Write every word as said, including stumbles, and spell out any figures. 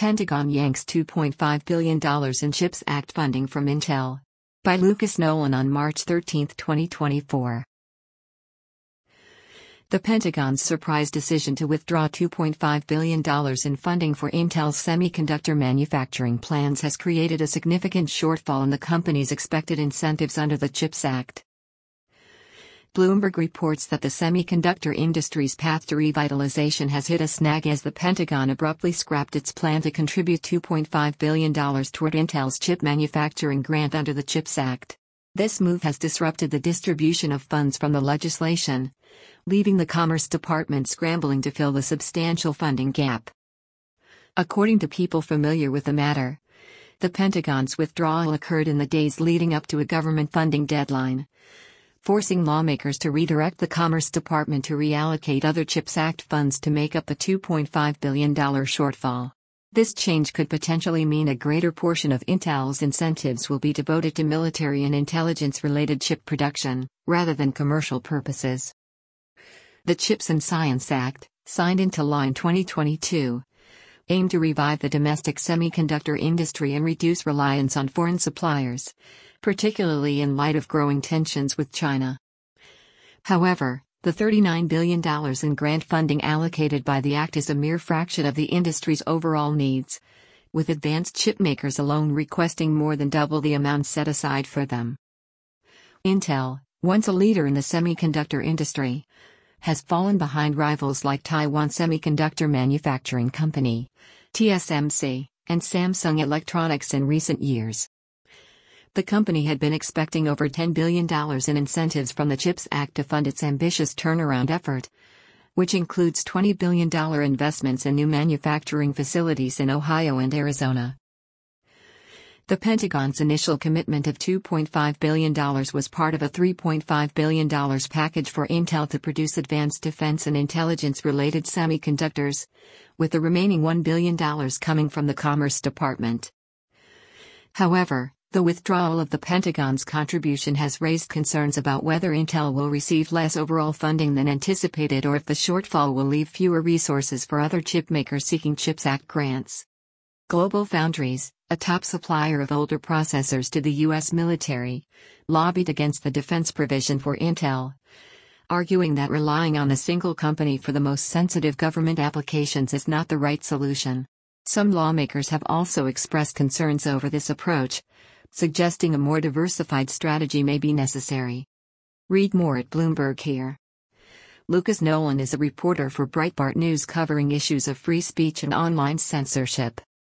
Pentagon yanks two point five billion dollars in CHIPS Act funding from Intel. By Lucas Nolan on March thirteenth, twenty twenty-four. The Pentagon's surprise decision to withdraw two point five billion dollars in funding for Intel's semiconductor manufacturing plans has created a significant shortfall in the company's expected incentives under the CHIPS Act. Bloomberg reports that the semiconductor industry's path to revitalization has hit a snag as the Pentagon abruptly scrapped its plan to contribute two point five billion dollars toward Intel's chip manufacturing grant under the CHIPS Act. This move has disrupted the distribution of funds from the legislation, leaving the Commerce Department scrambling to fill the substantial funding gap. According to people familiar with the matter, the Pentagon's withdrawal occurred in the days leading up to a government funding deadline, forcing lawmakers to redirect the Commerce Department to reallocate other CHIPS Act funds to make up the two point five billion dollars shortfall. This change could potentially mean a greater portion of Intel's incentives will be devoted to military and intelligence-related chip production, rather than commercial purposes. The CHIPS and Science Act, signed into law in twenty twenty-two, aimed to revive the domestic semiconductor industry and reduce reliance on foreign suppliers, particularly in light of growing tensions with China. However, the thirty-nine billion dollars in grant funding allocated by the Act is a mere fraction of the industry's overall needs, with advanced chip makers alone requesting more than double the amount set aside for them. Intel, once a leader in the semiconductor industry, has fallen behind rivals like Taiwan Semiconductor Manufacturing Company, T S M C, and Samsung Electronics in recent years. The company had been expecting over ten billion dollars in incentives from the CHIPS Act to fund its ambitious turnaround effort, which includes twenty billion dollars investments in new manufacturing facilities in Ohio and Arizona. The Pentagon's initial commitment of two point five billion dollars was part of a three point five billion dollars package for Intel to produce advanced defense and intelligence-related semiconductors, with the remaining one billion dollars coming from the Commerce Department. However, the withdrawal of the Pentagon's contribution has raised concerns about whether Intel will receive less overall funding than anticipated or if the shortfall will leave fewer resources for other chip makers seeking CHIPS Act grants. GlobalFoundries, a top supplier of older processors to the U S military, lobbied against the defense provision for Intel, arguing that relying on a single company for the most sensitive government applications is not the right solution. Some lawmakers have also expressed concerns over this approach, suggesting a more diversified strategy may be necessary. Read more at Bloomberg here. Lucas Nolan is a reporter for Breitbart News covering issues of free speech and online censorship.